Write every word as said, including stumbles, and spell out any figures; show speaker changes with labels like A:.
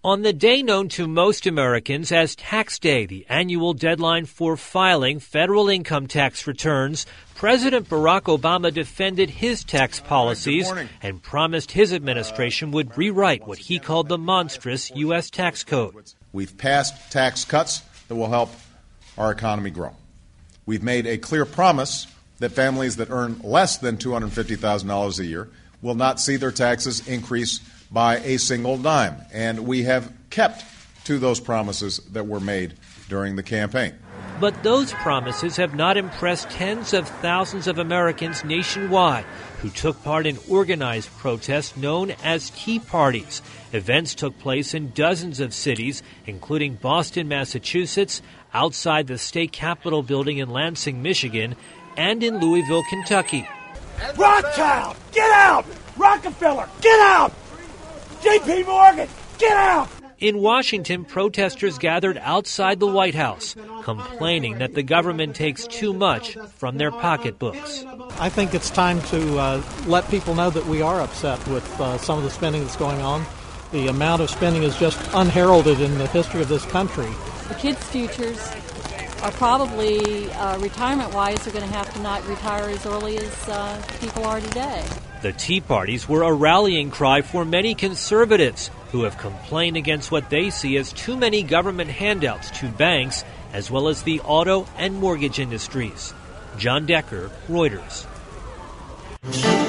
A: On the day known to most Americans as Tax Day, the annual deadline for filing federal income tax returns, President Barack Obama defended his tax policies and promised his administration would rewrite what he called the monstrous U S tax code.
B: We've passed tax cuts that will help our economy grow. We've made a clear promise that families that earn less than two hundred fifty thousand dollars a year will not see their taxes increase by a single dime. And we have kept to those promises that were made during the campaign.
A: But those promises have not impressed tens of thousands of Americans nationwide who took part in organized protests known as Tea Parties. Events took place in dozens of cities, including Boston, Massachusetts, outside the state capitol building in Lansing, Michigan, and in Louisville, Kentucky.
C: Rothschild, get out! Rockefeller, get out! J P Morgan, get out!
A: In Washington, protesters gathered outside the White House, complaining that the government takes too much from their pocketbooks.
D: I think it's time to uh, let people know that we are upset with uh, some of the spending that's going on. The amount of spending is just unheralded in the history of this country.
E: The kids' futures are probably, uh, retirement-wise, are going to have to not retire as early as uh, people are today.
A: The Tea Parties were a rallying cry for many conservatives who have complained against what they see as too many government handouts to banks as well as the auto and mortgage industries. John Decker, Reuters.